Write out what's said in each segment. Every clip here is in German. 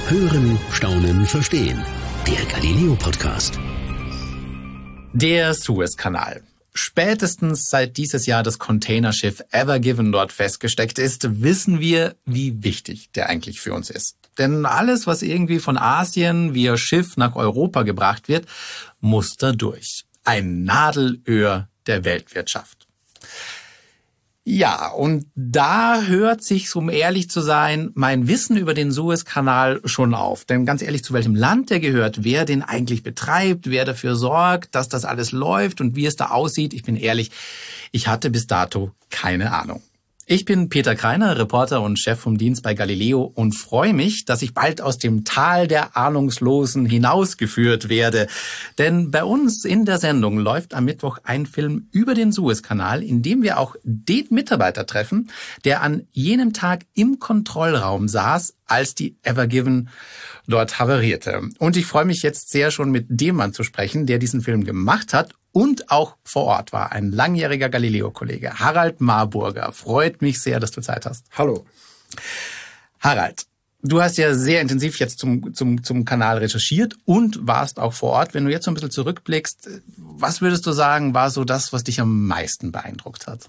Hören, Staunen, Verstehen. Der Galileo-Podcast. Der Suezkanal. Spätestens seit dieses Jahr das Containerschiff Ever Given dort festgesteckt ist, wissen wir, wie wichtig der eigentlich für uns ist. Denn alles, was irgendwie von Asien via Schiff nach Europa gebracht wird, muss da durch. Ein Nadelöhr der Weltwirtschaft. Ja, und da hört sich, um ehrlich zu sein, mein Wissen über den Suezkanal schon auf. Denn ganz ehrlich, zu welchem Land der gehört, wer den eigentlich betreibt, wer dafür sorgt, dass das alles läuft und wie es da aussieht, ich bin ehrlich, ich hatte bis dato keine Ahnung. Ich bin Peter Kreiner, Reporter und Chef vom Dienst bei Galileo und freue mich, dass ich bald aus dem Tal der Ahnungslosen hinausgeführt werde. Denn bei uns in der Sendung läuft am Mittwoch ein Film über den Suezkanal, in dem wir auch den Mitarbeiter treffen, der an jenem Tag im Kontrollraum saß, als die Ever Given dort havarierte. Und ich freue mich jetzt sehr schon mit dem Mann zu sprechen, der diesen Film gemacht hat und auch vor Ort war. Ein langjähriger Galileo-Kollege, Harald Marburger. Freut mich sehr, dass du Zeit hast. Hallo. Harald, du hast ja sehr intensiv jetzt zum Kanal recherchiert und warst auch vor Ort. Wenn du jetzt so ein bisschen zurückblickst, was würdest du sagen, war so das, was dich am meisten beeindruckt hat?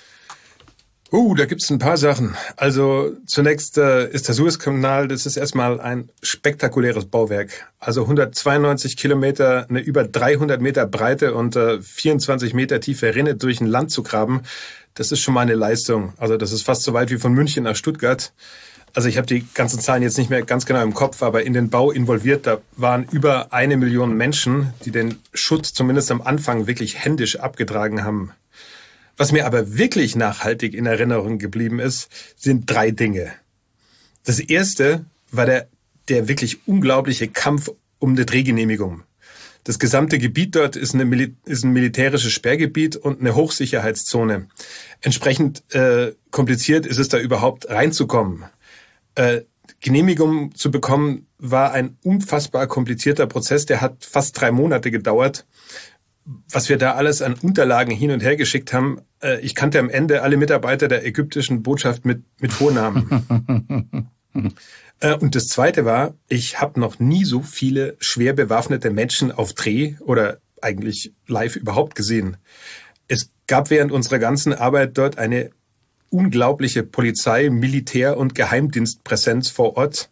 Da gibt's ein paar Sachen. Also zunächst ist der Suezkanal, das ist erstmal ein spektakuläres Bauwerk. Also 192 Kilometer, eine über 300 Meter breite und 24 Meter tiefe Rinne durch ein Land zu graben, das ist schon mal eine Leistung. Also das ist fast so weit wie von München nach Stuttgart. Also ich habe die ganzen Zahlen jetzt nicht mehr ganz genau im Kopf, aber in den Bau involviert, da waren über 1 Million Menschen, die den Schutt zumindest am Anfang wirklich händisch abgetragen haben. Was mir aber wirklich nachhaltig in Erinnerung geblieben ist, sind 3 Dinge. Das erste war der wirklich unglaubliche Kampf um eine Drehgenehmigung. Das gesamte Gebiet dort ist ein militärisches Sperrgebiet und eine Hochsicherheitszone. Entsprechend kompliziert ist es da überhaupt reinzukommen. Genehmigung zu bekommen war ein unfassbar komplizierter Prozess, der hat fast 3 Monate gedauert. Was wir da alles an Unterlagen hin und her geschickt haben, ich kannte am Ende alle Mitarbeiter der ägyptischen Botschaft mit Vornamen. Und das Zweite war, ich habe noch nie so viele schwer bewaffnete Menschen auf Dreh oder eigentlich live überhaupt gesehen. Es gab während unserer ganzen Arbeit dort eine unglaubliche Polizei-, Militär- und Geheimdienstpräsenz vor Ort.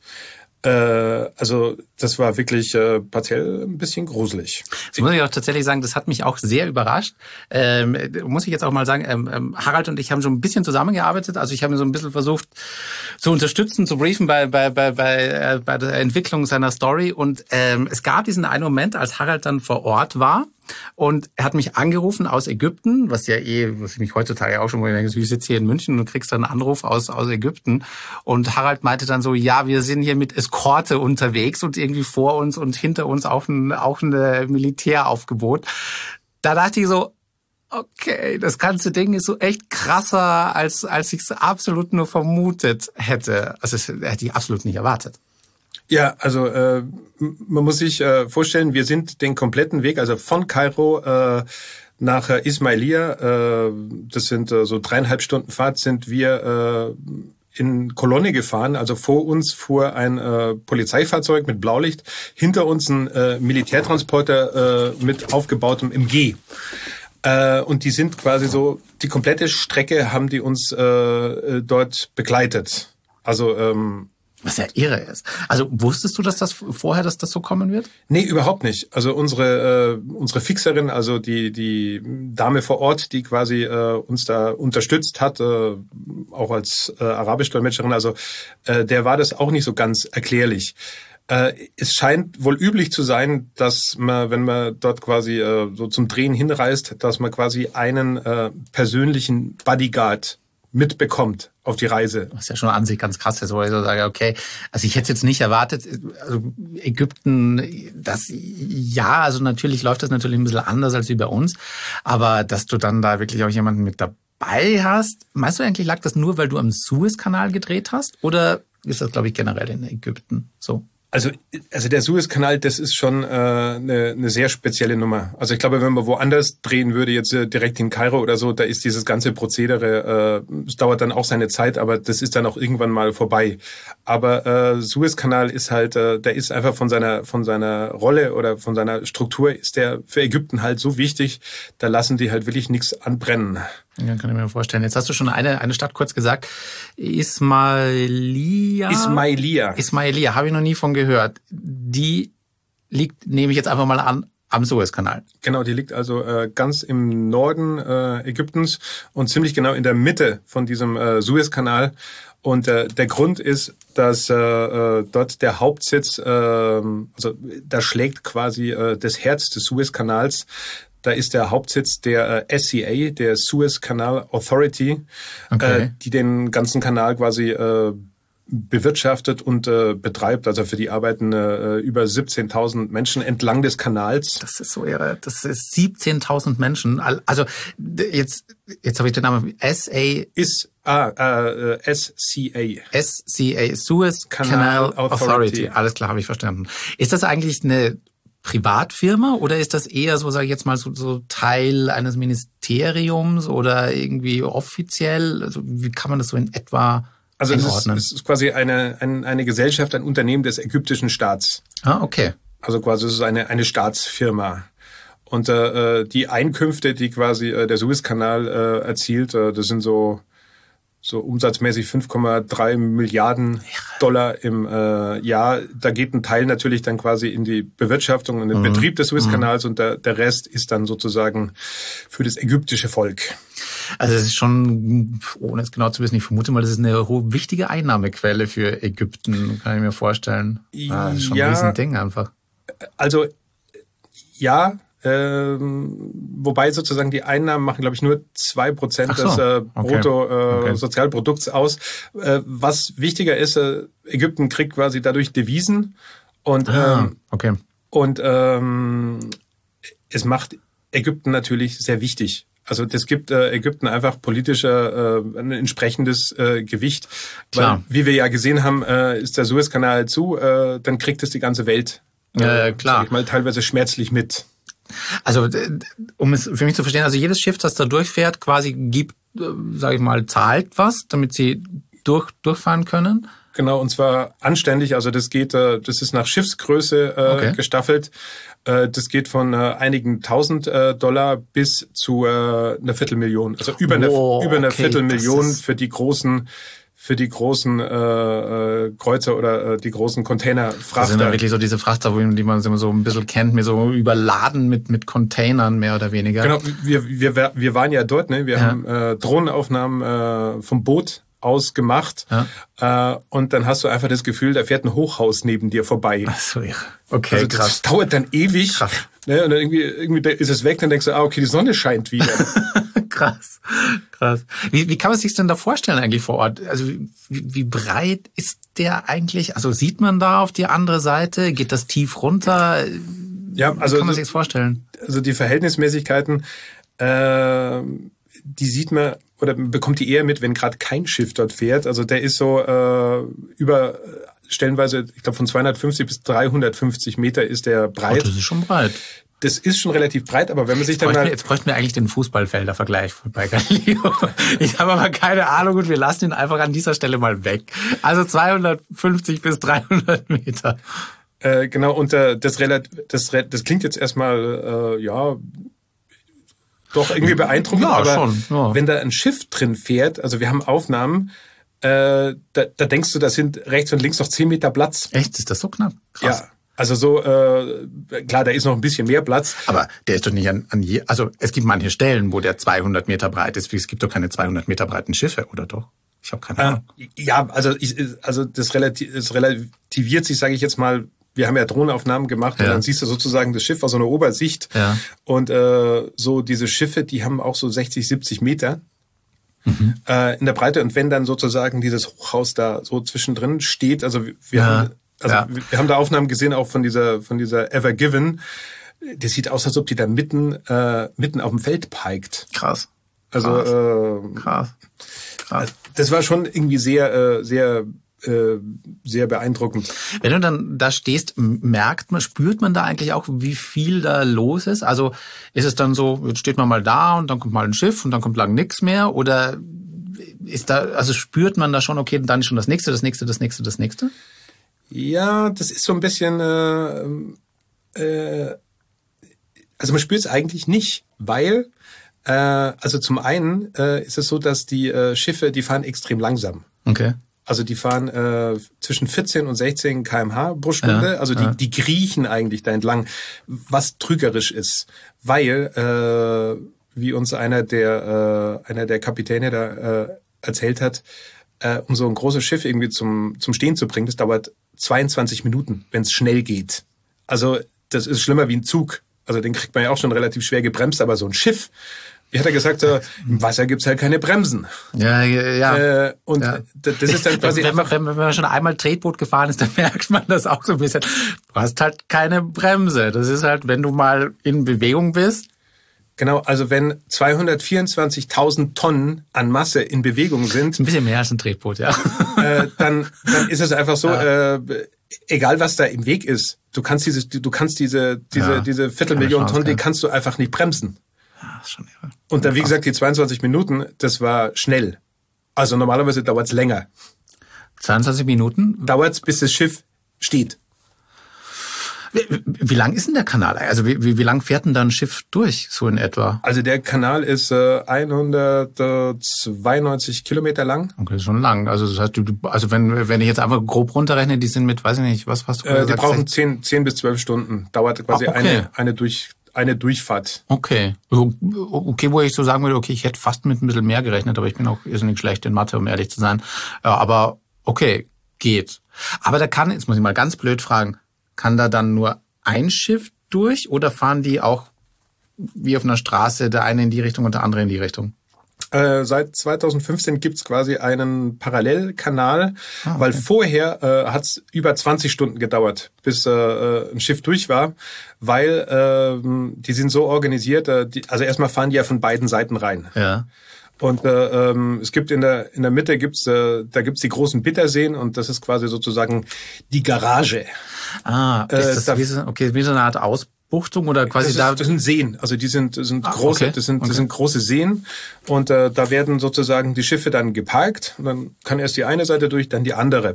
Also das war wirklich partiell ein bisschen gruselig. Das muss ich auch tatsächlich sagen, das hat mich auch sehr überrascht. Muss ich jetzt auch mal sagen, Harald und ich haben schon ein bisschen zusammengearbeitet. Also ich habe so ein bisschen versucht zu unterstützen, zu briefen bei der Entwicklung seiner Story. Und es gab diesen einen Moment, als Harald dann vor Ort war. Und er hat mich angerufen aus Ägypten, was ich mich heutzutage auch schon mal denke, ich sitze hier in München und kriegst dann einen Anruf aus Ägypten. Und Harald meinte dann so, ja, wir sind hier mit Eskorte unterwegs und irgendwie vor uns und hinter uns auch ein Militäraufgebot. Da dachte ich so, okay, das ganze Ding ist so echt krasser, als ich es absolut nur vermutet hätte. Also das hätte ich absolut nicht erwartet. Ja, also man muss sich vorstellen, wir sind den kompletten Weg, also von Kairo nach Ismailia, das sind so 3,5 Stunden Fahrt, sind wir in Kolonne gefahren. Also vor uns fuhr ein Polizeifahrzeug mit Blaulicht, hinter uns ein Militärtransporter mit aufgebautem MG. Und die sind quasi so, die komplette Strecke haben die uns dort begleitet. Also was ja irre ist. Also wusstest du, dass das so kommen wird? Nee, überhaupt nicht. Also unsere Fixerin, also die Dame vor Ort, die quasi uns da unterstützt hat, auch als Arabisch-Dolmetscherin, also der war das auch nicht so ganz erklärlich. Es scheint wohl üblich zu sein, dass man, wenn man dort quasi so zum Drehen hinreist, dass man quasi einen persönlichen Bodyguard mitbekommt auf die Reise. Das ist ja schon an sich ganz krass, wo ich so sage, okay, also ich hätte es jetzt nicht erwartet, also Ägypten, also natürlich läuft das natürlich ein bisschen anders als wie bei uns, aber dass du dann da wirklich auch jemanden mit dabei hast, meinst du eigentlich, lag das nur, weil du am Suezkanal gedreht hast, oder ist das, glaube ich, generell in Ägypten so? Also der Suezkanal, das ist schon eine sehr spezielle Nummer. Also ich glaube, wenn man woanders drehen würde, jetzt direkt in Kairo oder so, da ist dieses ganze Prozedere, es dauert dann auch seine Zeit, aber das ist dann auch irgendwann mal vorbei. Aber Suezkanal ist halt, der ist einfach von seiner Rolle oder von seiner Struktur ist der für Ägypten halt so wichtig, da lassen die halt wirklich nichts anbrennen. Ja, kann ich mir vorstellen. Jetzt hast du schon eine Stadt kurz gesagt. Ismailia, habe ich noch nie von gehört. Die liegt, nehme ich jetzt einfach mal an, am Suezkanal. Genau, die liegt also ganz im Norden Ägyptens und ziemlich genau in der Mitte von diesem Suezkanal. Und der Grund ist, dass dort der Hauptsitz, also da schlägt quasi das Herz des Suezkanals. Da ist der Hauptsitz der SCA, der Suez Canal Authority, okay, die den ganzen Kanal quasi bewirtschaftet und betreibt. Also für die arbeiten über 17.000 Menschen entlang des Kanals. Das ist so irre. Das ist 17.000 Menschen. Also jetzt habe ich den Namen SCA, Suez Canal Authority. Alles klar, habe ich verstanden. Ist das eigentlich eine Privatfirma oder ist das eher so, sage ich jetzt mal, so Teil eines Ministeriums oder irgendwie offiziell? Also wie kann man das so in etwa einordnen? Es ist quasi eine Gesellschaft, ein Unternehmen des ägyptischen Staats. Ah, okay. Also quasi es ist eine Staatsfirma. Und die Einkünfte, die quasi der Suezkanal erzielt, das sind so umsatzmäßig 5,3 Milliarden Dollar im Jahr. Da geht ein Teil natürlich dann quasi in die Bewirtschaftung und den Betrieb des Suezkanals und der Rest ist dann sozusagen für das ägyptische Volk. Also das ist schon, ohne es genau zu wissen, ich vermute mal, das ist eine wichtige Einnahmequelle für Ägypten, kann ich mir vorstellen. Das ist schon ein Riesending einfach. Also ja, wobei sozusagen die Einnahmen machen, glaube ich, nur 2% des Bruttosozialprodukts aus. Was wichtiger ist, Ägypten kriegt quasi dadurch Devisen und es macht Ägypten natürlich sehr wichtig. Also das gibt Ägypten einfach politisch ein entsprechendes Gewicht. Klar. Weil, wie wir ja gesehen haben, ist der Suezkanal zu, dann kriegt es die ganze Welt, klar, sag ich mal, teilweise schmerzlich mit. Also, um es für mich zu verstehen, also jedes Schiff, das da durchfährt, quasi gibt, sage ich mal, zahlt was, damit sie durchfahren können? Genau, und zwar anständig. Also das ist nach Schiffsgröße gestaffelt. Das geht von einigen tausend Dollar bis zu einer Viertelmillion. Also über eine Viertelmillion für die großen Kreuzer oder die großen Containerfrachter. Das sind dann wirklich so diese Frachter, die man so ein bisschen kennt, mir so überladen mit Containern mehr oder weniger. Genau, wir waren ja dort, ne? Wir haben Drohnenaufnahmen vom Boot aus gemacht und dann hast du einfach das Gefühl, da fährt ein Hochhaus neben dir vorbei. Ach so, ja. Okay, also krass. Das dauert dann ewig. Krass. Ne? Und dann irgendwie ist es weg, dann denkst du, okay, die Sonne scheint wieder. Krass. Wie kann man sich denn da vorstellen eigentlich vor Ort? Also wie breit ist der eigentlich? Also sieht man da auf die andere Seite? Geht das tief runter? Ja, also wie kann man sich das vorstellen? Also die Verhältnismäßigkeiten, die sieht man oder bekommt die eher mit, wenn gerade kein Schiff dort fährt. Also der ist so über stellenweise, ich glaube von 250 bis 350 Meter ist der breit. Oh, das ist schon breit. Das ist schon relativ breit, aber wenn man sich jetzt bräuchten wir eigentlich den Fußballfelder-Vergleich bei Galileo. Ich habe aber keine Ahnung und wir lassen ihn einfach an dieser Stelle mal weg. Also 250 bis 300 Meter. Genau, und das klingt jetzt erstmal, doch irgendwie beeindruckend, aber schon, wenn da ein Schiff drin fährt, also wir haben Aufnahmen, da denkst du, da sind rechts und links noch 10 Meter Platz. Echt? Ist das so knapp? Krass. Ja. Also so, klar, da ist noch ein bisschen mehr Platz. Aber der ist doch nicht also es gibt manche Stellen, wo der 200 Meter breit ist. Es gibt doch keine 200 Meter breiten Schiffe, oder doch? Ich habe keine Ahnung. Ja, also das relativiert sich, sage ich jetzt mal. Wir haben ja Drohnenaufnahmen gemacht und dann siehst du sozusagen das Schiff aus so einer Obersicht. Ja. Und so diese Schiffe, die haben auch so 60, 70 Meter in der Breite. Und wenn dann sozusagen dieses Hochhaus da so zwischendrin steht, also wir haben da Aufnahmen gesehen, auch von dieser Ever Given. Das sieht aus, als ob die da mitten auf dem Feld peigt. Krass. Also Krass. Das war schon irgendwie sehr, sehr sehr beeindruckend. Wenn du dann da stehst, spürt man da eigentlich auch, wie viel da los ist? Also ist es dann so, jetzt steht man mal da und dann kommt mal ein Schiff und dann kommt lang nichts mehr? Oder spürt man da schon, okay, dann schon das nächste? Ja, das ist so ein bisschen, also man spürt es eigentlich nicht, weil, also zum einen ist es so, dass die Schiffe, die fahren extrem langsam. Okay. Also die fahren zwischen 14 und 16 km/h pro Stunde. Also die kriechen eigentlich da entlang, was trügerisch ist, weil wie uns einer der Kapitäne da erzählt hat, um so ein großes Schiff irgendwie zum Stehen zu bringen, das dauert 22 Minuten, wenn es schnell geht. Also das ist schlimmer wie ein Zug. Also den kriegt man ja auch schon relativ schwer gebremst, aber so ein Schiff, wie hat er gesagt, im Wasser gibt's halt keine Bremsen. Ja. Das ist dann quasi wenn man schon einmal Tretboot gefahren ist, dann merkt man das auch so ein bisschen. Du hast halt keine Bremse. Das ist halt, wenn du mal in Bewegung bist. Genau, also wenn 224.000 Tonnen an Masse in Bewegung sind. Ein bisschen mehr als ein Tretboot, ja. Dann ist es einfach so, egal was da im Weg ist, du kannst diese Viertelmillion Tonnen, die kannst du einfach nicht bremsen. Ja, ist schon irre. Und dann, wie gesagt, die 22 Minuten, das war schnell. Also normalerweise dauert's länger. 22 Minuten? Dauert's, bis das Schiff steht. Wie lang ist denn der Kanal? Also wie lang fährt denn da ein Schiff durch, so in etwa? Also der Kanal ist 192 Kilometer lang. Okay, ist schon lang. Also das heißt, wenn ich jetzt einfach grob runterrechne, die sind mit, weiß ich nicht, was hast du gesagt? Die brauchen 10 bis 12 Stunden. Dauert quasi eine Durchfahrt. Okay, wo ich so sagen würde, okay, ich hätte fast mit ein bisschen mehr gerechnet, aber ich bin auch irrsinnig schlecht in Mathe, um ehrlich zu sein. Aber okay, geht. Aber jetzt muss ich mal ganz blöd fragen, kann da dann nur ein Schiff durch oder fahren die auch wie auf einer Straße, der eine in die Richtung und der andere in die Richtung? Seit 2015 gibt's quasi einen Parallelkanal, weil vorher hat's über 20 Stunden gedauert, bis ein Schiff durch war, weil die sind so organisiert, also erstmal fahren die ja von beiden Seiten rein. Ja. Und es gibt in der Mitte gibt's die großen Bitterseen und das ist quasi sozusagen die Garage. Ist das wie so eine Art Ausbuchtung oder quasi das sind Seen, also die sind große, okay. Das sind große Seen und da werden sozusagen die Schiffe dann geparkt und dann kann erst die eine Seite durch, dann die andere.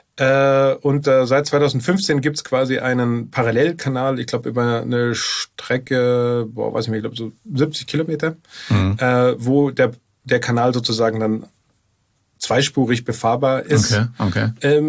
Und seit 2015 gibt's quasi einen Parallelkanal, ich glaube über eine Strecke, weiß ich nicht, ich glaube so 70 Kilometer, wo der Kanal sozusagen dann zweispurig befahrbar ist. Okay.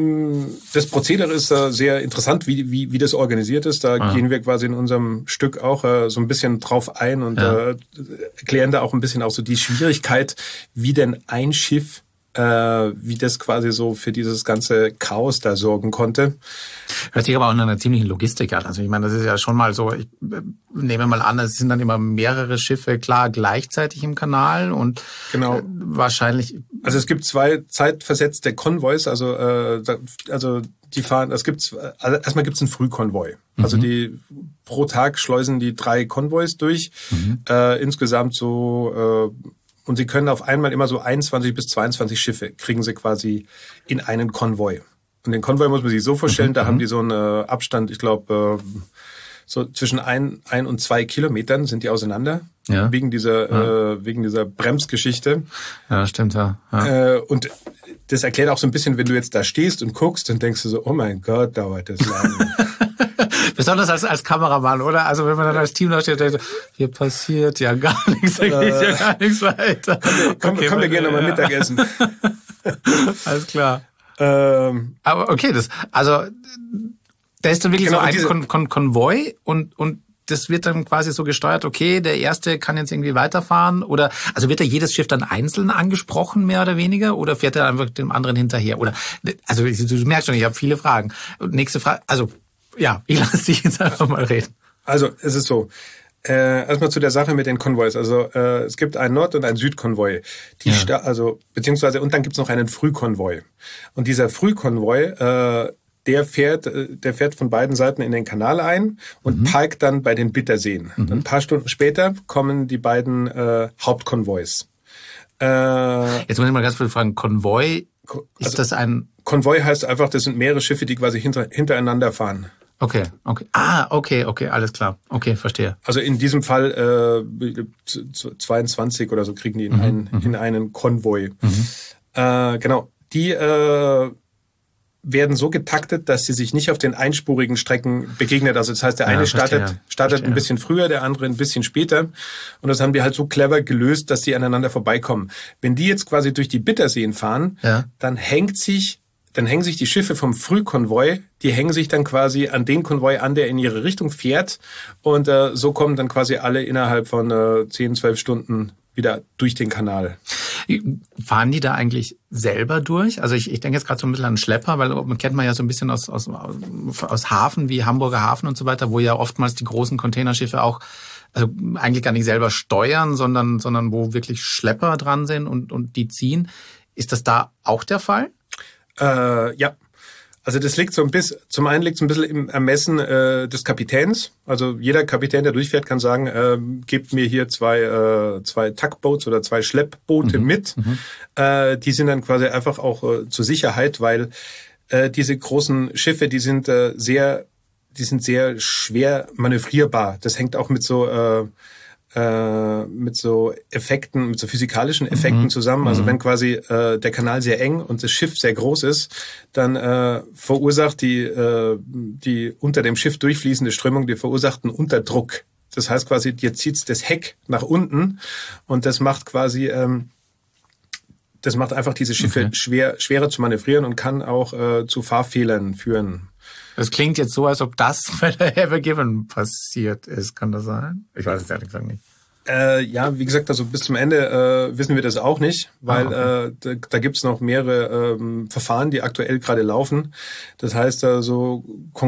Das Prozedere ist sehr interessant, wie das organisiert ist. Da gehen wir quasi in unserem Stück auch so ein bisschen drauf ein und erklären da auch ein bisschen auch so die Schwierigkeit, wie denn ein Schiff, wie das quasi so für dieses ganze Chaos da sorgen konnte. Hört sich aber auch in einer ziemlichen Logistik an. Also ich meine, das ist ja schon mal so, ich nehme mal an, es sind dann immer mehrere Schiffe klar gleichzeitig im Kanal und genau. Wahrscheinlich. Also es gibt 2 zeitversetzte Konvois, also die fahren, erstmal gibt's einen Frühkonvoi. Also die pro Tag schleusen die 3 Konvois durch, insgesamt so und sie können auf einmal immer so 21 bis 22 Schiffe kriegen sie quasi in einen Konvoi. Und den Konvoi muss man sich so vorstellen, da haben die so einen Abstand, ich glaube, so zwischen 1 und 2 Kilometern sind die auseinander. Ja. Wegen dieser Bremsgeschichte. Ja, stimmt, ja. Und das erklärt auch so ein bisschen, wenn du jetzt da stehst und guckst, dann denkst du so, oh mein Gott, dauert das lang. Besonders als Kameramann, oder? Also wenn man dann als Team da steht, denkt, hier passiert ja gar nichts, da geht ja gar nichts weiter. Komm, wir gehen nochmal Mittagessen. Alles klar. Aber okay, da ist dann wirklich so ein Konvoi und das wird dann quasi so gesteuert, okay, der erste kann jetzt irgendwie weiterfahren oder, also wird da jedes Schiff dann einzeln angesprochen, mehr oder weniger, oder fährt er einfach dem anderen hinterher? Oder, also du merkst schon, ich habe viele Fragen. Nächste Frage, also ja, ich lasse dich jetzt einfach mal reden. Also es ist so, erstmal zu der Sache mit den Konvois. Also es gibt einen Nord- und einen Südkonvoi. Beziehungsweise, und dann gibt's noch einen Frühkonvoi. Und dieser Frühkonvoi, der fährt von beiden Seiten in den Kanal ein und parkt dann bei den Bitterseen. Ein paar Stunden später kommen die beiden Hauptkonvois. Jetzt muss ich mal ganz kurz fragen, Konvoi Ist das ein... Konvoi heißt einfach, das sind mehrere Schiffe, die quasi hintereinander fahren. Okay. Okay, alles klar. Okay, verstehe. Also in diesem Fall 22 oder so kriegen die in einen Konvoi. Genau. Die werden so getaktet, dass sie sich nicht auf den einspurigen Strecken begegnet. Also das heißt, der eine startet ein bisschen früher, der andere ein bisschen später. Und das haben die halt so clever gelöst, dass die aneinander vorbeikommen. Wenn die jetzt quasi durch die Bitterseen fahren, dann hängen sich die Schiffe vom Frühkonvoi, die hängen sich dann quasi an den Konvoi an, der in ihre Richtung fährt. Und so kommen dann quasi alle innerhalb von 10, 12 Stunden wieder durch den Kanal. Fahren die da eigentlich selber durch? Also ich denke jetzt gerade so ein bisschen an Schlepper, weil man kennt man ja so ein bisschen aus Hafen wie Hamburger Hafen und so weiter, wo ja oftmals die großen Containerschiffe auch also eigentlich gar nicht selber steuern, sondern wo wirklich Schlepper dran sind und die ziehen. Ist das da auch der Fall? Ja. Also das liegt zum einen liegt es ein bisschen im Ermessen des Kapitäns. Also jeder Kapitän, der durchfährt, kann sagen, gebt mir hier zwei Tugboats oder 2 Schleppboote mit. Die sind dann quasi einfach auch zur Sicherheit, weil diese großen Schiffe, die sind sehr schwer manövrierbar. Das hängt auch mit so Effekten, mit so physikalischen Effekten zusammen. Also wenn quasi der Kanal sehr eng und das Schiff sehr groß ist, dann verursacht die unter dem Schiff durchfließende Strömung, die verursacht einen Unterdruck. Das heißt quasi, dir zieht das Heck nach unten und das macht quasi einfach diese Schiffe schwerer zu manövrieren und kann auch zu Fahrfehlern führen. Das klingt jetzt so, als ob das bei der Ever Given passiert ist. Kann das sein? Ich weiß es ehrlich gesagt nicht. Ja, wie gesagt, also bis zum Ende wissen wir das auch nicht, weil da gibt's noch mehrere Verfahren, die aktuell gerade laufen. Das heißt, so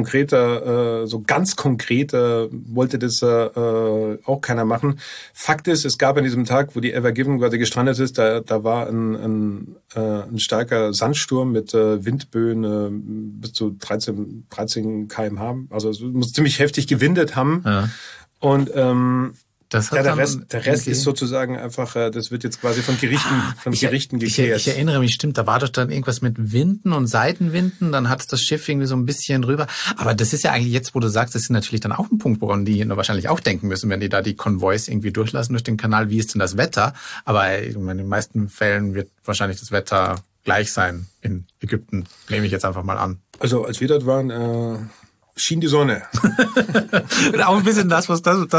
ganz konkreter wollte das auch keiner machen. Fakt ist, es gab an diesem Tag, wo die Ever Given quasi gestrandet ist, da war ein starker Sandsturm mit Windböen bis zu 13 km/h. Also es muss ziemlich heftig gewindet haben. Ja. Und der Rest ist sozusagen einfach, das wird jetzt quasi von Gerichten geklärt. Ich erinnere mich, stimmt, da war doch dann irgendwas mit Winden und Seitenwinden, dann hat das Schiff irgendwie so ein bisschen rüber. Aber das ist ja eigentlich jetzt, wo du sagst, das ist natürlich dann auch ein Punkt, woran die wahrscheinlich auch denken müssen, wenn die da die Konvois irgendwie durchlassen durch den Kanal. Wie ist denn das Wetter? Aber in den meisten Fällen wird wahrscheinlich das Wetter gleich sein in Ägypten, nehme ich jetzt einfach mal an. Also als wir dort waren, schien die Sonne. Auch ein bisschen das,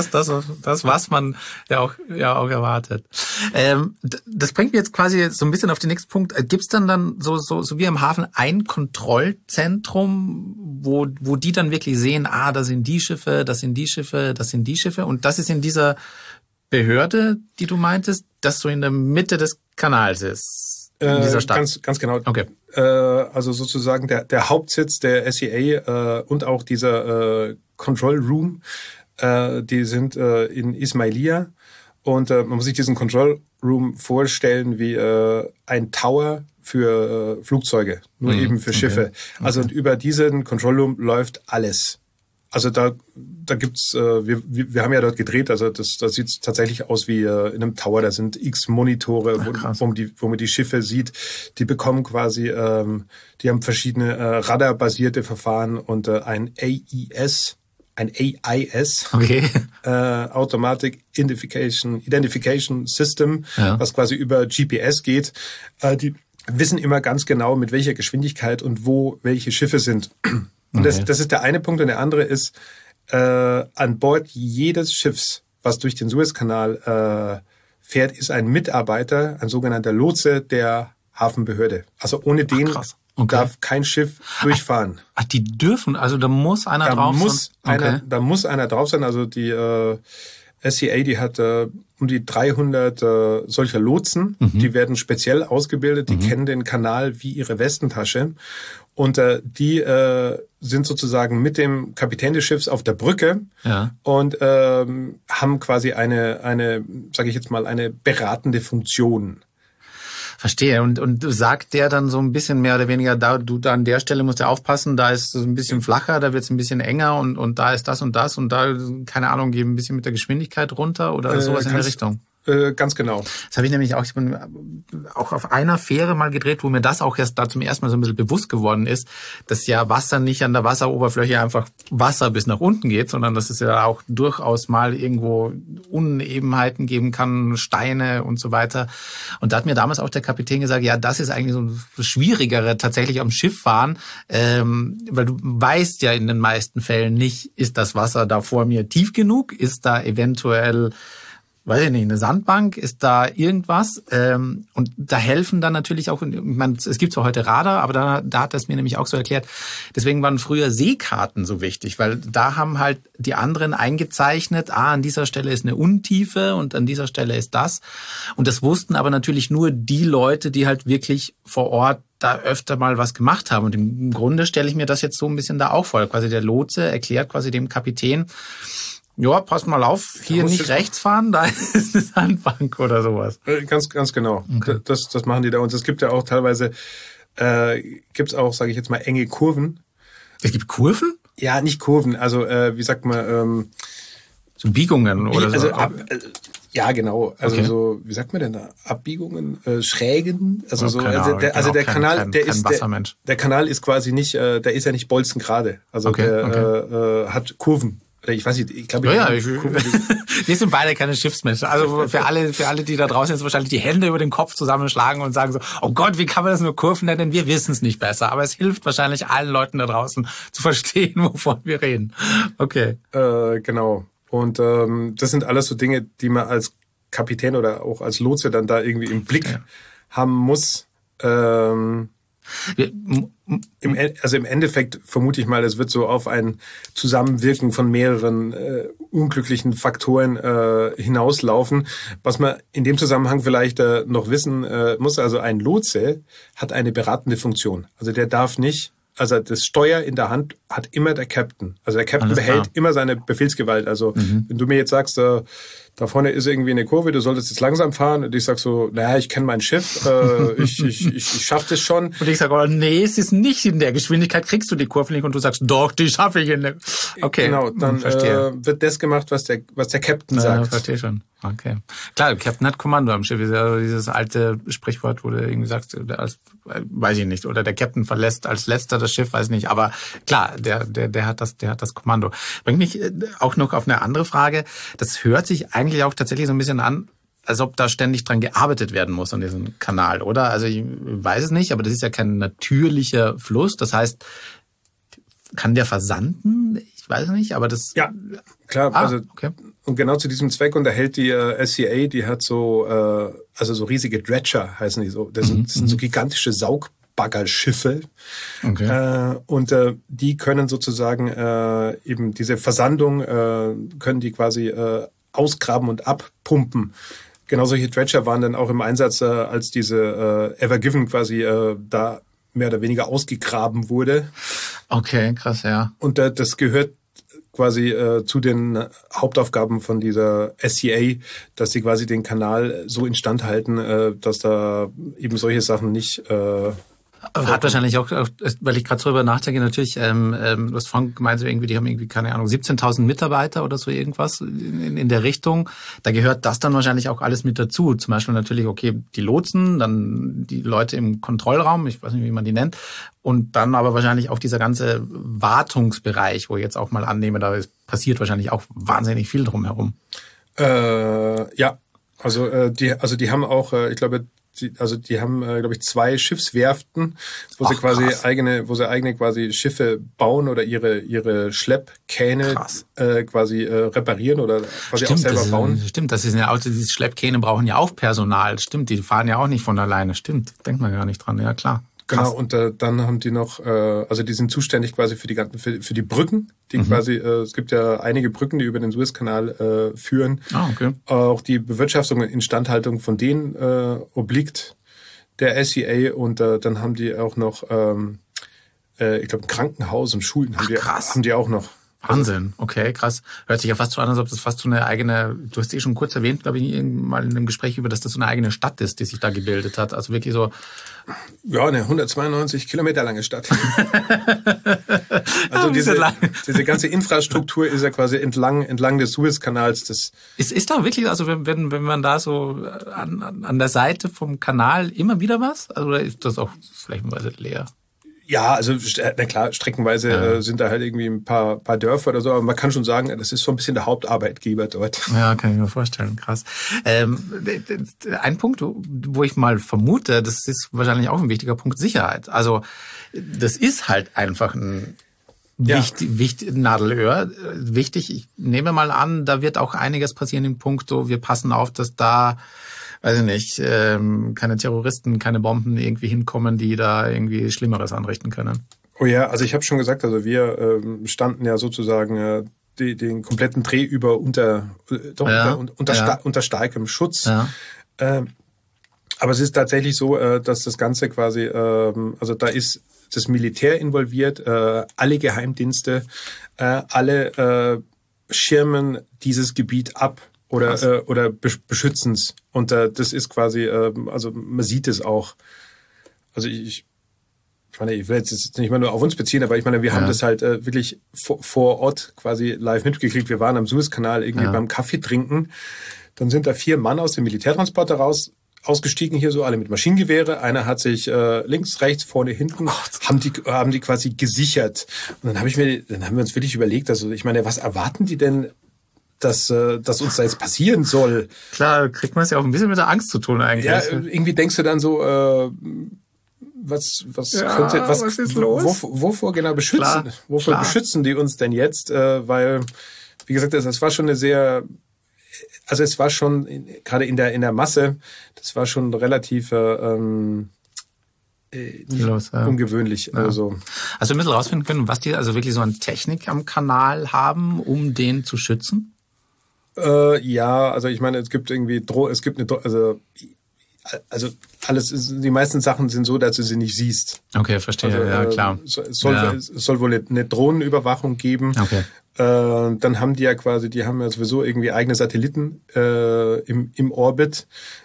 was man ja auch erwartet. Das bringt mich jetzt quasi so ein bisschen auf den nächsten Punkt. Gibt's dann so wie am Hafen ein Kontrollzentrum, wo die dann wirklich sehen, da sind die Schiffe, das sind die Schiffe, das sind die Schiffe, und das ist in dieser Behörde, die du meintest, das so in der Mitte des Kanals ist? In dieser Stadt. Ganz genau. Okay. Also sozusagen der Hauptsitz der SEA und auch dieser Control Room, die sind in Ismailia, und man muss sich diesen Control Room vorstellen wie ein Tower für Flugzeuge, nur eben für Schiffe. Okay. Also und über diesen Control Room läuft alles. Also da gibt's, wir haben ja dort gedreht, also das sieht tatsächlich aus wie in einem Tower. Da sind x Monitore, wo man die Schiffe sieht. Die bekommen quasi, die haben verschiedene Radar-basierte Verfahren und ein AIS, okay. Automatic Identification System, was quasi über GPS geht. Die wissen immer ganz genau, mit welcher Geschwindigkeit und wo welche Schiffe sind. Und das ist der eine Punkt. Und der andere ist, an Bord jedes Schiffs, was durch den Suezkanal fährt, ist ein Mitarbeiter, ein sogenannter Lotse der Hafenbehörde. Also ohne den darf kein Schiff durchfahren. Ach, die dürfen, also da muss einer drauf sein? Da muss einer drauf sein. Also die SEA, die hat um die 300 solcher Lotsen. Die werden speziell ausgebildet. Die kennen den Kanal wie ihre Westentasche. Und die sind sozusagen mit dem Kapitän des Schiffs auf der Brücke und haben quasi eine, sage ich jetzt mal, eine beratende Funktion. Verstehe. Und sagt der dann so ein bisschen mehr oder weniger, da an der Stelle musst du aufpassen, da ist es ein bisschen flacher, da wird es ein bisschen enger und da ist das und da, keine Ahnung, gehen ein bisschen mit der Geschwindigkeit runter oder sowas in der Richtung? Ganz genau. Das habe ich nämlich auch, ich bin auch auf einer Fähre mal gedreht, wo mir das auch erst da zum ersten Mal so ein bisschen bewusst geworden ist, dass ja Wasser nicht an der Wasseroberfläche einfach Wasser bis nach unten geht, sondern dass es ja auch durchaus mal irgendwo Unebenheiten geben kann, Steine und so weiter. Und da hat mir damals auch der Kapitän gesagt, ja, das ist eigentlich so das Schwierigere tatsächlich am Schiff fahren, weil du weißt ja in den meisten Fällen nicht, ist das Wasser da vor mir tief genug, ist da eventuell, weiß ich nicht, eine Sandbank, ist da irgendwas? Und da helfen dann natürlich auch, ich meine, es gibt zwar heute Radar, aber da hat das mir nämlich auch so erklärt, deswegen waren früher Seekarten so wichtig, weil da haben halt die anderen eingezeichnet, an dieser Stelle ist eine Untiefe und an dieser Stelle ist das. Und das wussten aber natürlich nur die Leute, die halt wirklich vor Ort da öfter mal was gemacht haben. Und im Grunde stelle ich mir das jetzt so ein bisschen da auch vor. Quasi der Lotse erklärt quasi dem Kapitän, ja, pass mal auf, hier nicht rechts fahren, da ist eine Sandbank oder sowas. Ganz genau. Okay. Das machen die da. Und es gibt ja auch teilweise, gibt's auch, sage ich jetzt mal, enge Kurven. Es gibt Kurven? Ja, nicht Kurven, also wie sagt man? So Biegungen oder so? Ja, genau. Also okay. So, wie sagt man denn da? Abbiegungen, Schrägen? Also oh, so. Der Kanal, der Kanal ist quasi nicht, der ist ja nicht bolzengerade. Also der hat Kurven. Ich weiß nicht, ich glaube, wir sind beide keine Schiffsmenschen. Also für alle, die da draußen jetzt wahrscheinlich die Hände über den Kopf zusammenschlagen und sagen so, oh Gott, wie kann man das nur Kurven nennen? Wir wissen es nicht besser. Aber es hilft wahrscheinlich allen Leuten da draußen zu verstehen, wovon wir reden. Okay. Genau. Und das sind alles so Dinge, die man als Kapitän oder auch als Lotse dann da irgendwie im Blick haben muss. Im Endeffekt vermute ich mal, es wird so auf ein Zusammenwirken von mehreren unglücklichen Faktoren hinauslaufen. Was man in dem Zusammenhang vielleicht noch wissen muss, also ein Lotse hat eine beratende Funktion. Also der darf nicht, also das Steuer in der Hand hat immer der Captain. Also der Captain behält immer seine Befehlsgewalt. Also wenn du mir jetzt sagst, da vorne ist irgendwie eine Kurve, du solltest jetzt langsam fahren. Und ich sag so, naja, ich kenne mein Schiff, ich schaff das schon. Und ich sage, oh nee, es ist nicht in der Geschwindigkeit, kriegst du die Kurve nicht. Und du sagst, doch, die schaffe ich in der... Okay, genau, dann wird das gemacht, was der Captain sagt. Verstehe schon. Okay. Klar, Captain hat Kommando am Schiff. Ist ja dieses alte Sprichwort, wo du irgendwie sagst, weiß ich nicht, oder der Captain verlässt als letzter das Schiff, weiß ich nicht. Aber klar, der hat das Kommando. Bringt mich auch noch auf eine andere Frage. Das hört sich eigentlich auch tatsächlich so ein bisschen an, als ob da ständig dran gearbeitet werden muss an diesem Kanal, oder? Also ich weiß es nicht, aber das ist ja kein natürlicher Fluss. Das heißt, kann der versanden? Ich weiß es nicht, aber das... Ja, klar. Okay. Und genau zu diesem Zweck unterhält die SCA, die hat so, also so riesige Dredger heißen die so. Das sind so gigantische Saugbaggerschiffe. Okay. Und die können sozusagen eben diese Versandung, können die quasi ausgraben und abpumpen. Genau solche Dredger waren dann auch im Einsatz, als diese Ever Given quasi da mehr oder weniger ausgegraben wurde. Okay, krass, ja. Und das gehört quasi zu den Hauptaufgaben von dieser SCA, dass sie quasi den Kanal so instand halten, dass da eben solche Sachen nicht... Hat wahrscheinlich auch, weil ich gerade drüber nachdenke, natürlich, du hast vorhin gemeint, irgendwie, die haben irgendwie, keine Ahnung, 17.000 Mitarbeiter oder so irgendwas in der Richtung. Da gehört das dann wahrscheinlich auch alles mit dazu. Zum Beispiel natürlich, okay, die Lotsen, dann die Leute im Kontrollraum, ich weiß nicht, wie man die nennt, und dann aber wahrscheinlich auch dieser ganze Wartungsbereich, wo ich jetzt auch mal annehme, da passiert wahrscheinlich auch wahnsinnig viel drumherum. Ja, also die haben auch, ich glaube, die haben, glaube ich, 2 Schiffswerften, wo sie eigene quasi Schiffe bauen oder ihre Schleppkähne quasi reparieren oder quasi auch selber bauen. Stimmt, das ist ja auch, diese Schleppkähne brauchen ja auch Personal. Stimmt, die fahren ja auch nicht von alleine. Stimmt, denkt man gar nicht dran. Ja, klar. Krass. Genau, und dann haben die noch, also die sind zuständig quasi für die Brücken, die quasi, es gibt ja einige Brücken, die über den Suezkanal führen. Okay. Auch die Bewirtschaftung und Instandhaltung von denen obliegt der SCA und dann haben die auch noch, ich glaube, ein Krankenhaus und Schulen haben die auch noch. Wahnsinn, okay, krass. Hört sich ja fast so an, als ob das fast so eine eigene, du hast schon kurz erwähnt, glaube ich, mal in einem Gespräch dass das so eine eigene Stadt ist, die sich da gebildet hat. Also wirklich so. Ja, eine 192 Kilometer lange Stadt. Also Also diese ganze Infrastruktur ist ja quasi entlang des Suezkanals. Das ist da wirklich, also wenn man da so an der Seite vom Kanal immer wieder was? Also, oder ist das auch flächenweise leer? Ja, also na klar, streckenweise sind da halt irgendwie ein paar Dörfer oder so, aber man kann schon sagen, das ist so ein bisschen der Hauptarbeitgeber dort. Ja, kann ich mir vorstellen, krass. Ein Punkt, wo ich mal vermute, das ist wahrscheinlich auch ein wichtiger Punkt, Sicherheit. Also das ist halt einfach ein Nadelöhr. Wichtig, ich nehme mal an, da wird auch einiges passieren im Punkt, so wir passen auf, dass da weiß ich nicht, keine Terroristen, keine Bomben irgendwie hinkommen, die da irgendwie Schlimmeres anrichten können. Oh ja, also ich habe schon gesagt, also wir standen ja sozusagen den kompletten Dreh über unter starkem Schutz. Ja. Aber es ist tatsächlich so, dass das Ganze quasi, also da ist das Militär involviert, alle Geheimdienste, alle schirmen dieses Gebiet ab. Oder beschützen's. Und das ist quasi, also man sieht es auch. Also ich meine, ich will jetzt nicht mal nur auf uns beziehen, aber ich meine, wir haben das halt wirklich vor Ort quasi live mitgekriegt. Wir waren am Suezkanal irgendwie beim Kaffee trinken. Dann sind da 4 Mann aus dem Militärtransporter ausgestiegen, hier so alle mit Maschinengewehre. Einer hat sich links, rechts, vorne, hinten, haben die quasi gesichert. Und dann haben wir uns wirklich überlegt, also ich meine, was erwarten die denn, dass uns da jetzt passieren soll? Klar, kriegt man es ja auch ein bisschen mit der Angst zu tun eigentlich. Ja, irgendwie denkst du dann so, was ist los? Wovor genau beschützen? Klar, wovor beschützen die uns denn jetzt? Weil, wie gesagt, das war schon eine sehr, also es war schon gerade in der Masse, das war schon relativ ungewöhnlich. Ja. Also hast du ein bisschen rausfinden können, was die also wirklich so an Technik am Kanal haben, um den zu schützen? Ja, also ich meine, es gibt die meisten Sachen sind so, dass du sie nicht siehst. Okay, verstehe, also, ja, klar. Es soll wohl eine Drohnenüberwachung geben. Okay. Dann haben die haben ja sowieso irgendwie eigene Satelliten im Orbit,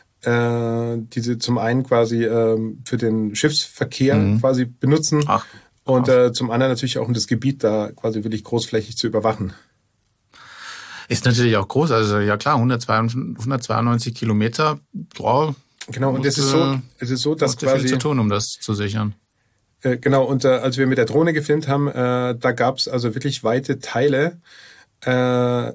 die sie zum einen quasi für den Schiffsverkehr quasi benutzen und zum anderen natürlich auch, um das Gebiet da quasi wirklich großflächig zu überwachen. Ist natürlich auch groß, also ja klar, 192 Kilometer. Wow. Genau, und es ist so, dass quasi viel zu tun, um das zu sichern. Genau, und als wir mit der Drohne gefilmt haben, da gab's also wirklich weite Teile, in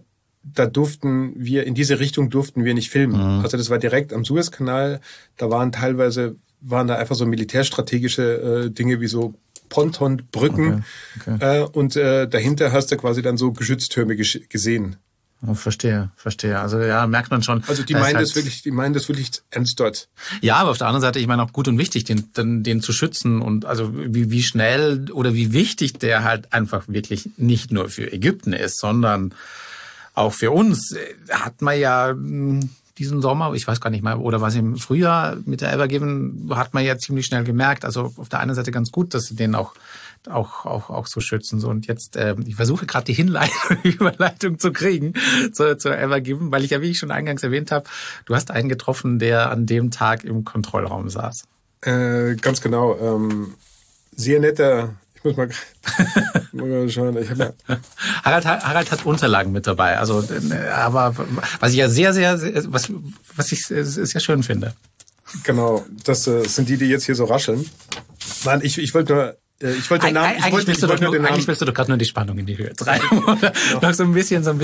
diese Richtung durften wir nicht filmen. Also das war direkt am Suezkanal, da waren da einfach so militärstrategische Dinge wie so Pontonbrücken. Okay. Und dahinter hast du quasi dann so Geschütztürme gesehen. Oh, verstehe. Also ja, merkt man schon. Also die meinen das wirklich ernst dort. Ja, aber auf der anderen Seite, ich meine auch gut und wichtig, den zu schützen und also wie schnell oder wie wichtig der halt einfach wirklich nicht nur für Ägypten ist, sondern auch für uns. Hat man ja diesen Sommer, ich weiß gar nicht mal, oder was im Frühjahr mit der Ever Given, hat man ja ziemlich schnell gemerkt. Also auf der einen Seite ganz gut, dass sie den auch so schützen. So, und jetzt, ich versuche gerade die Überleitung zu kriegen zur Ever Given, weil ich ja, wie ich schon eingangs erwähnt habe, du hast einen getroffen, der an dem Tag im Kontrollraum saß. Ganz genau. Sehr netter. Ich muss mal schauen. Harald hat Unterlagen mit dabei. Also, aber was ich ja was ich sehr schön finde. Genau, das sind die jetzt hier so rascheln. Nein, ich wollte nur. Eigentlich willst du doch gerade nur die Spannung in die Höhe treiben. Oder noch so ein bisschen so.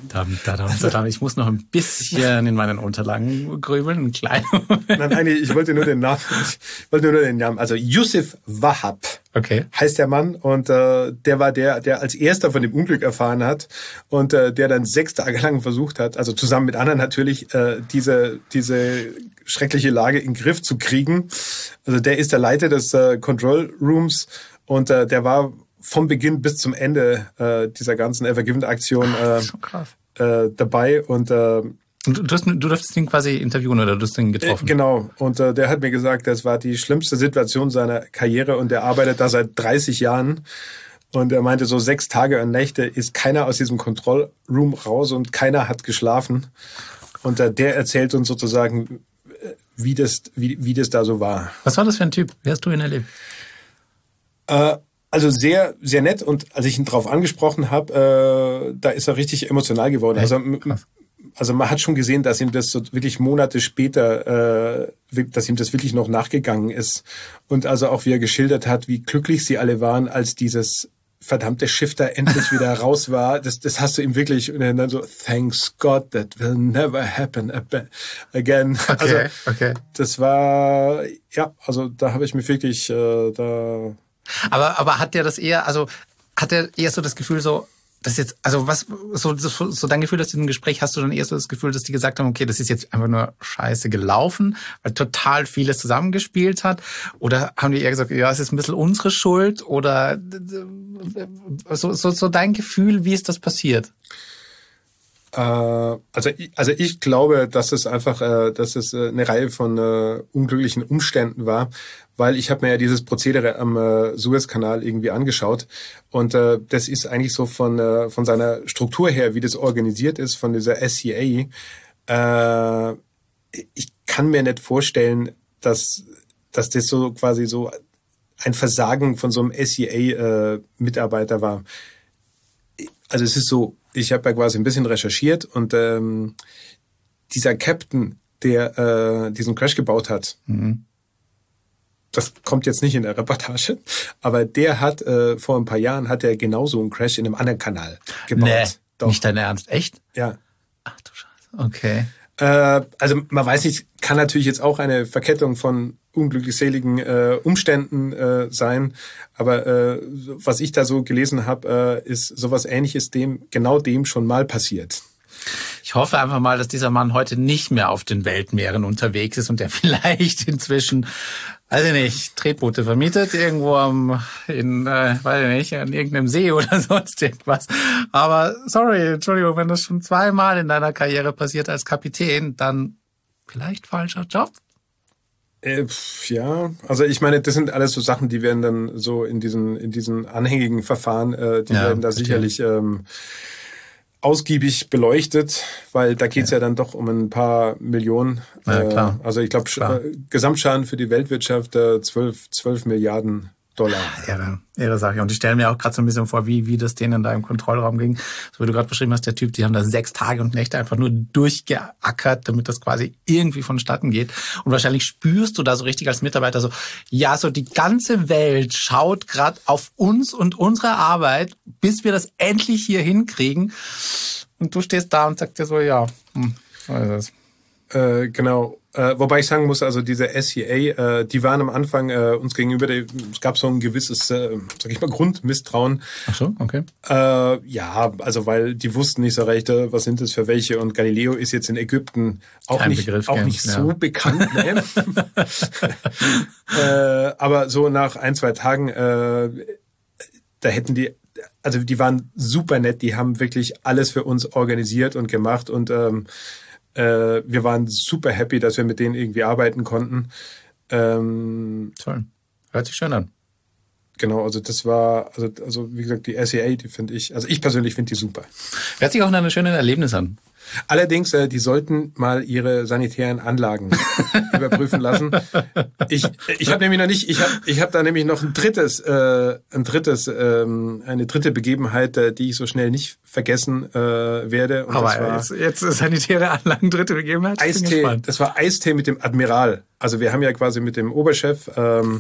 Ich muss noch ein bisschen in meinen Unterlagen grübeln, einen kleinen Moment. Nein, eigentlich, ich wollte nur den Namen. Also Yusuf Wahab heißt der Mann und der war der als erster von dem Unglück erfahren hat und der dann 6 Tage lang versucht hat, also zusammen mit anderen natürlich, diese schreckliche Lage in den Griff zu kriegen. Also der ist der Leiter des Control Rooms und der war vom Beginn bis zum Ende dieser ganzen Ever Given Aktion dabei und du durftest ihn quasi interviewen oder du hast ihn getroffen? Genau. Und der hat mir gesagt, das war die schlimmste Situation seiner Karriere und der arbeitet da seit 30 Jahren. Und er meinte, so 6 Tage und Nächte ist keiner aus diesem Control Room raus und keiner hat geschlafen. Und der erzählt uns sozusagen, wie das da so war. Was war das für ein Typ? Wie hast du ihn erlebt? Also Also sehr, sehr nett. Und als ich ihn drauf angesprochen habe, da ist er richtig emotional geworden. Also man hat schon gesehen, dass ihm das so wirklich Monate später, dass ihm das wirklich noch nachgegangen ist. Und also auch wie er geschildert hat, wie glücklich sie alle waren, als dieses verdammte Schiff da endlich wieder raus war. Das hast du ihm wirklich, und dann so, thanks God, that will never happen again. Okay. Das war, ja, also da habe ich mich wirklich, Aber hat der das eher, also hat er eher so das Gefühl so, dass jetzt, also was, so dein Gefühl, dass du im Gespräch hast du dann eher so das Gefühl, dass die gesagt haben, okay, das ist jetzt einfach nur scheiße gelaufen, weil total vieles zusammengespielt hat? Oder haben die eher gesagt, ja, es ist ein bisschen unsere Schuld? Oder so dein Gefühl, wie ist das passiert? Also ich glaube, dass es einfach, eine Reihe von unglücklichen Umständen war, weil ich habe mir ja dieses Prozedere am Suezkanal irgendwie angeschaut und das ist eigentlich so von seiner Struktur her, wie das organisiert ist, von dieser SCA. Ich kann mir nicht vorstellen, dass das so quasi so ein Versagen von so einem SCA-Mitarbeiter war. Also es ist so, ich habe ja quasi ein bisschen recherchiert und dieser Captain, der diesen Crash gebaut hat, das kommt jetzt nicht in der Reportage, aber der hat vor ein paar Jahren hat er genauso einen Crash in einem anderen Kanal gebaut. Nee, Doch. nicht dein Ernst, echt? Ja. Ach du Scheiße, okay. Also man weiß nicht, kann natürlich jetzt auch eine Verkettung von unglücklich-seligen Umständen sein, aber was ich da so gelesen habe, ist sowas Ähnliches genau dem schon mal passiert. Ich hoffe einfach mal, dass dieser Mann heute nicht mehr auf den Weltmeeren unterwegs ist und der vielleicht inzwischen, weiß ich nicht, Tretboote vermietet, irgendwo weiß ich nicht, an irgendeinem See oder sonst irgendwas. Aber Entschuldigung, wenn das schon zweimal in deiner Karriere passiert als Kapitän, dann vielleicht falscher Job? Ja, also ich meine, das sind alles so Sachen, die werden dann so in diesen anhängigen Verfahren, die werden da sicherlich ausgiebig beleuchtet, weil da geht's ja dann doch um ein paar Millionen. Ja, klar. Also ich glaube, Gesamtschaden für die Weltwirtschaft 12 Milliarden Dollar. Irre Sache. Und ich stelle mir auch gerade so ein bisschen vor, wie das denen da im Kontrollraum ging. So wie du gerade beschrieben hast, der Typ, die haben da 6 Tage und Nächte einfach nur durchgeackert, damit das quasi irgendwie vonstatten geht. Und wahrscheinlich spürst du da so richtig als Mitarbeiter so, ja, so die ganze Welt schaut gerade auf uns und unsere Arbeit, bis wir das endlich hier hinkriegen. Und du stehst da und sagst dir so, ja, so ist es. Genau. Wobei ich sagen muss, also diese SCA, die waren am Anfang uns gegenüber, es gab so ein gewisses, sag ich mal, Grundmisstrauen. Ach so, okay. Ja, also weil die wussten nicht so recht, was sind das für welche, und Galileo ist jetzt in Ägypten auch nicht so bekannt. Ne? Aber so nach 1-2 Tagen, da hätten die, also die waren super nett, die haben wirklich alles für uns organisiert und gemacht und wir waren super happy, dass wir mit denen irgendwie arbeiten konnten. Toll. Hört sich schön an. Genau, also das war, also wie gesagt, die SCA, die finde ich, also ich persönlich finde die super. Hört sich auch nach einem schönen Erlebnis an. Allerdings, die sollten mal ihre sanitären Anlagen überprüfen lassen. Ich habe nämlich noch nicht, ich habe da nämlich noch eine dritte Begebenheit, die ich so schnell nicht vergessen werde. Und aber das war jetzt sanitäre Anlagen, dritte Begebenheit. Eistee. Das war Eistee mit dem Admiral. Also wir haben ja quasi mit dem Oberchef,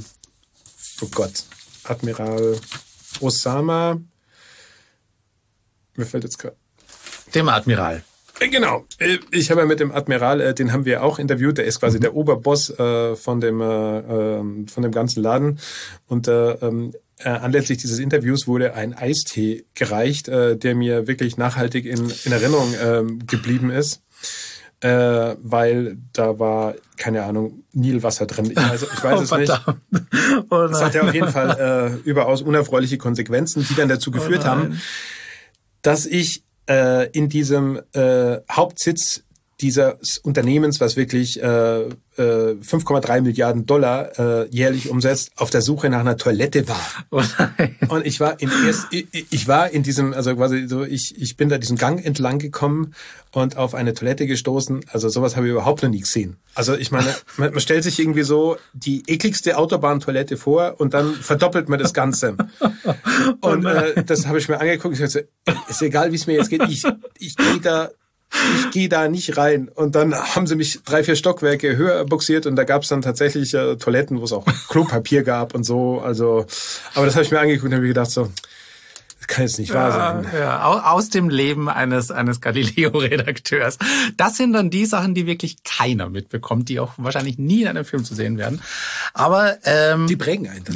Admiral Osama. Mir fällt jetzt gerade. Dem Admiral. Genau. Ich habe ja mit dem Admiral, den haben wir auch interviewt. Der ist quasi der Oberboss von dem ganzen Laden. Und anlässlich dieses Interviews wurde ein Eistee gereicht, der mir wirklich nachhaltig in Erinnerung geblieben ist. Weil da war, keine Ahnung, Nilwasser drin. Ich weiß es nicht. Das hatte auf jeden Fall überaus unerfreuliche Konsequenzen, die dann dazu geführt haben, dass ich in diesem Hauptsitz dieses Unternehmens, was wirklich 5,3 Milliarden $, jährlich umsetzt, auf der Suche nach einer Toilette war. Oh nein. Und ich war in diesem, also quasi so, ich bin da diesen Gang entlang gekommen und auf eine Toilette gestoßen. Also sowas habe ich überhaupt noch nie gesehen. Also ich meine, man stellt sich irgendwie so die ekligste Autobahntoilette vor und dann verdoppelt man das Ganze. Und das habe ich mir angeguckt. Ich dachte, ist egal, wie es mir jetzt geht. Ich gehe da nicht rein. Und dann haben sie mich 3-4 Stockwerke höher buxiert und da gab es dann tatsächlich Toiletten, wo es auch Klopapier gab und so. Also, aber das habe ich mir angeguckt und habe mir gedacht, so, das kann jetzt nicht wahr sein. Ja, aus dem Leben eines Galileo-Redakteurs. Das sind dann die Sachen, die wirklich keiner mitbekommt, die auch wahrscheinlich nie in einem Film zu sehen werden. Aber die prägen einen.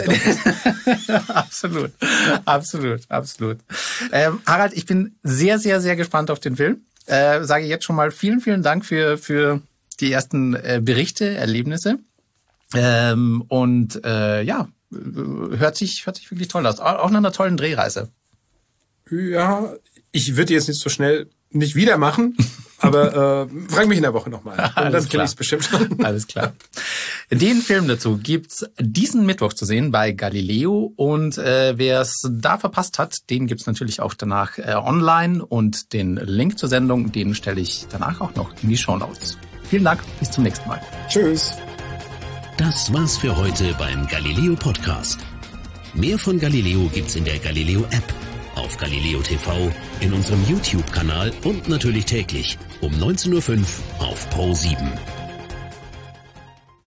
Absolut. Harald, ich bin sehr, sehr, sehr gespannt auf den Film. Sage jetzt schon mal vielen, vielen Dank für die ersten Berichte, Erlebnisse. Hört sich wirklich toll aus. Auch nach einer tollen Drehreise. Ja, ich würde jetzt nicht so schnell nicht wieder machen, aber frag mich in der Woche nochmal. Dann kenne ich es bestimmt schon. Alles klar. Den Film dazu gibt's diesen Mittwoch zu sehen bei Galileo und wer es da verpasst hat, den gibt's natürlich auch danach online und den Link zur Sendung, den stelle ich danach auch noch in die Shownotes. Vielen Dank, bis zum nächsten Mal. Tschüss. Das war's für heute beim Galileo Podcast. Mehr von Galileo gibt's in der Galileo App, auf Galileo TV, in unserem YouTube-Kanal und natürlich täglich um 19:05 Uhr auf Pro7.